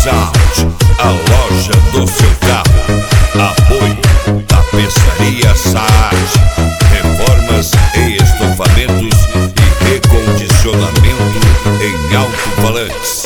Sound, a loja do seu carro. Apoio Tapeçaria Saad, reformas e estofamentos e recondicionamento em alto-falantes.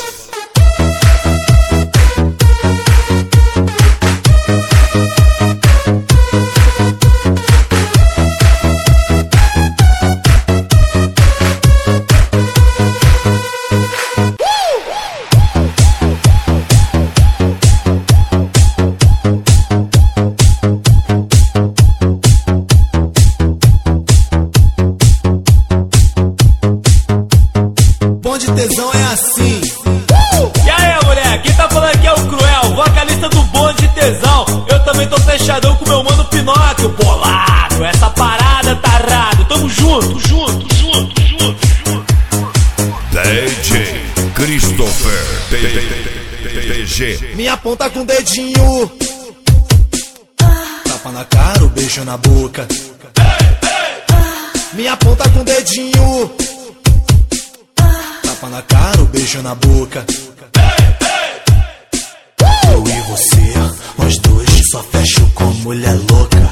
Bonde Tesão é assim. E aí, mulher, quem tá falando aqui é o Cruel, vocalista do Bonde Tesão. Eu também tô fechadão com meu mano Pinóquio, bolado. Essa parada tá raro, tamo junto. DJ Christopher TG. Me aponta com o dedinho, tapa na cara, o beijo na boca. Me aponta com o dedinho, tapa na cara, o beijo na boca. Eu e você, nós dois, só fecho com mulher louca.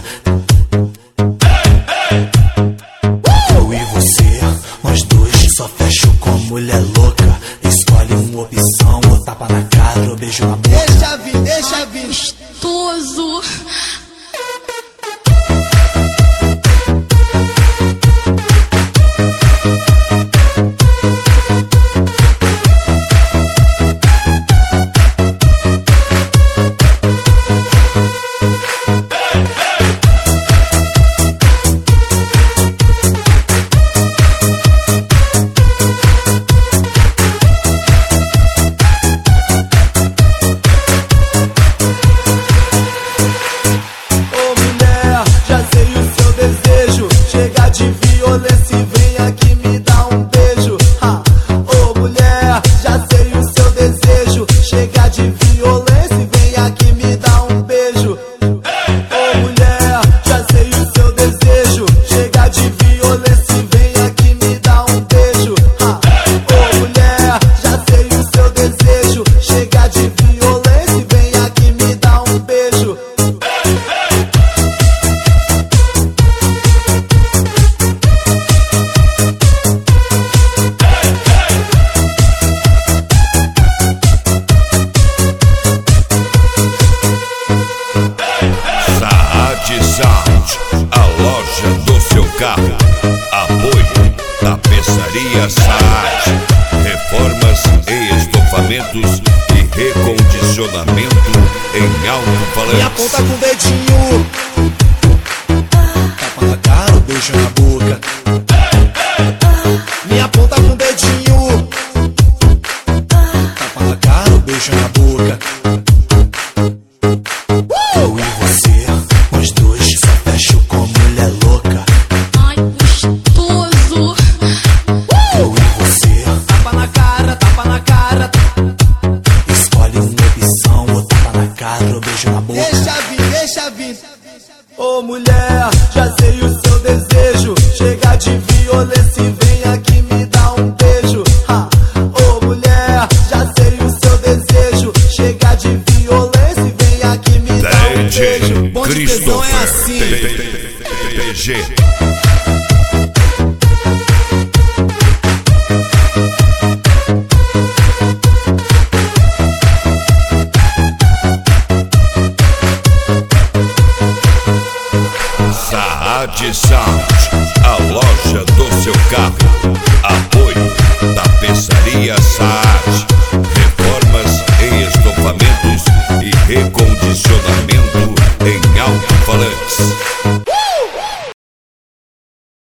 Eu e você, nós dois, só fecho com mulher louca. Escolhe uma opção, ou tapa na cara, ou beijo na boca. Deixa vir. Gostoso. Chega de violência e vem aqui me dar um beijo. Ô mulher, já sei o seu desejo. Chega de violência e vem aqui me dar um beijo. Ô mulher, já sei o seu desejo. Chega de violência e vem aqui me dar um beijo. Ô mulher, já sei o seu desejo. Chega de violência e vem aqui me dar um beijo. Sound, a loja do seu carro. Apoio Tapeçaria Saad, reformas e estofamentos e recondicionamento em alto-falantes. Me aponta com o dedinho, tapa na cara, o beijo na boca. Me aponta com o dedinho, tapa na cara, o beijo na boca. Eu e você, nós dois, só fecho com mulher louca. Ai, gostoso. Eu e você, tapa na cara. Escolhe uma opção, ou tapa na cara, ou beijo na boca. Deixa vir. Ô mulher, já sei o seu desejo. Chega de violência e vem aqui me dar um beijo. Ô mulher, já sei o seu desejo. Chega de violência e vem aqui me dar um beijo. Bonde Tesão é assim. TG. Saad Sound, a loja do seu carro. Apoio Tapeçaria Saad, reformas e estofamentos e recondicionamento em alto-falantes.